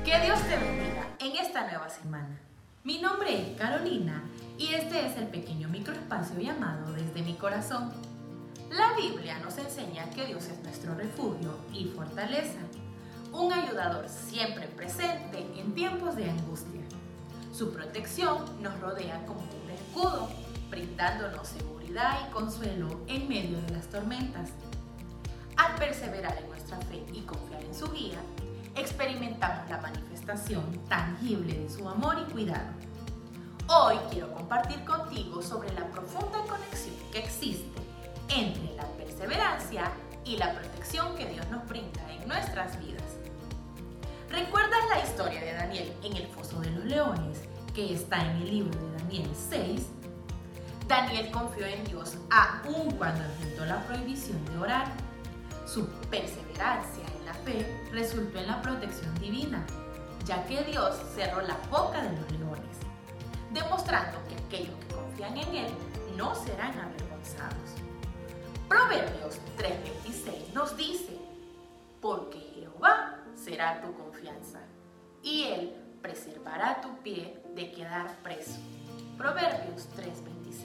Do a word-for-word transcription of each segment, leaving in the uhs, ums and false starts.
Que Dios te bendiga en esta nueva semana. Mi nombre es Carolina y este es el pequeño microespacio llamado Desde mi Corazón. La Biblia nos enseña que Dios es nuestro refugio y fortaleza, un ayudador siempre presente en tiempos de angustia. Su protección nos rodea como un escudo, brindándonos seguridad y consuelo en medio de las tormentas. Al perseverar en nuestra fe y confiar en su guía, experimentamos la manifestación tangible de su amor y cuidado. Hoy quiero compartir contigo sobre la profunda conexión que existe entre la perseverancia y la protección que Dios nos brinda en nuestras vidas. ¿Recuerdas la historia de Daniel en el foso de los leones, que está en el libro de Daniel seis? Daniel confió en Dios aun cuando enfrentó la prohibición de orar. Su perseverancia en la fe resultó en la protección divina, ya que Dios cerró la boca de los leones, demostrando que aquellos que confían en Él no serán avergonzados. Proverbios tres veintiséis nos dice: porque Jehová será tu confianza, y Él preservará tu pie de quedar preso. Proverbios tres veintiséis.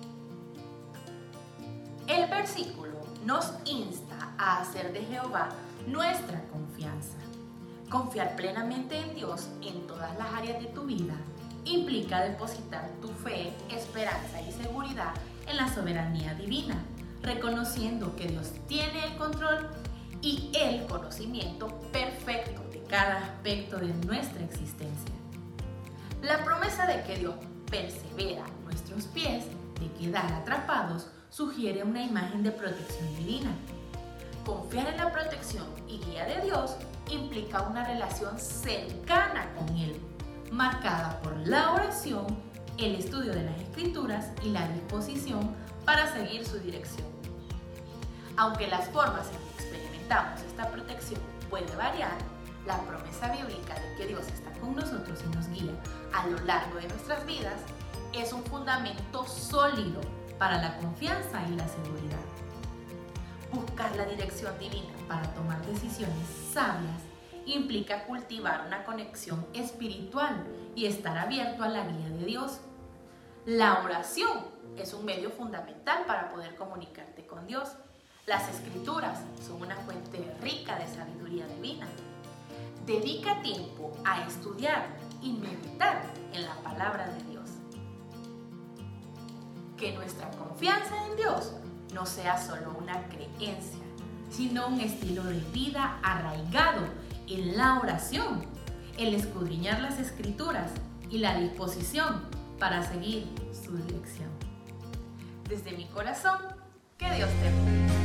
El versículo nos insta a hacer de Jehová nuestra confianza. Confiar plenamente en Dios en todas las áreas de tu vida implica depositar tu fe, esperanza y seguridad en la soberanía divina, reconociendo que Dios tiene el control y el conocimiento perfecto de cada aspecto de nuestra existencia. La promesa de que Dios persevera nuestros pies de quedar atrapados sugiere una imagen de protección divina. Confiar en la protección y guía de Dios implica una relación cercana con Él, marcada por la oración, el estudio de las Escrituras y la disposición para seguir su dirección. Aunque las formas en que experimentamos esta protección puede variar, la promesa bíblica de que Dios está con nosotros y nos guía a lo largo de nuestras vidas es un fundamento sólido para la confianza y la seguridad. Buscar la dirección divina para tomar decisiones sabias implica cultivar una conexión espiritual y estar abierto a la guía de Dios. La oración es un medio fundamental para poder comunicarte con Dios. Las Escrituras son una fuente rica de sabiduría divina. Dedica tiempo a estudiar y meditar en la palabra de Dios. Que nuestra confianza en Dios no sea solo una creencia, sino un estilo de vida arraigado en la oración, el escudriñar las Escrituras y la disposición para seguir su dirección. Desde mi corazón, que Dios te bendiga.